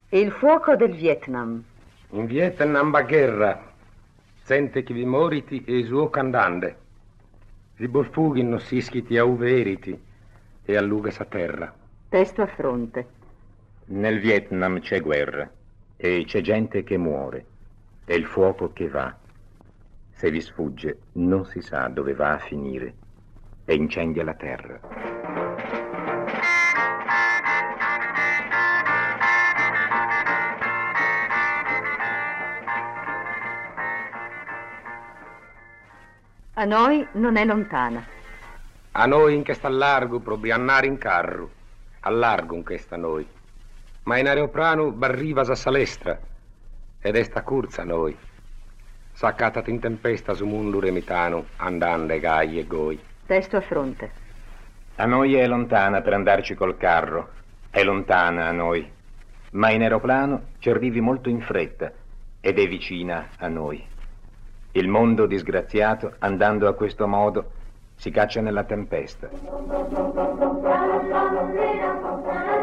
Il fuoco del Vietnam. In Vietnam va guerra, sente chi vi moriti e suo candande. Si borfughi non si ischiti a uveriti e alluga sa terra. Testo a fronte. Nel Vietnam c'è guerra e c'è gente che muore e il fuoco che va. Se vi sfugge non si sa dove va a finire e incendia la terra. A noi non è lontana. A noi in che sta largo probi annare in carro, a largo in che sta noi. Ma in aeroplano barriva a salestra ed è sta curza noi. S'accatat in tempesta su mundu remitano, andande gai e goi. Testo a fronte. A noi è lontana per andarci col carro, è lontana a noi, ma in aeroplano ci arrivi molto in fretta ed è vicina a noi. Il mondo disgraziato, andando a questo modo, si caccia nella tempesta.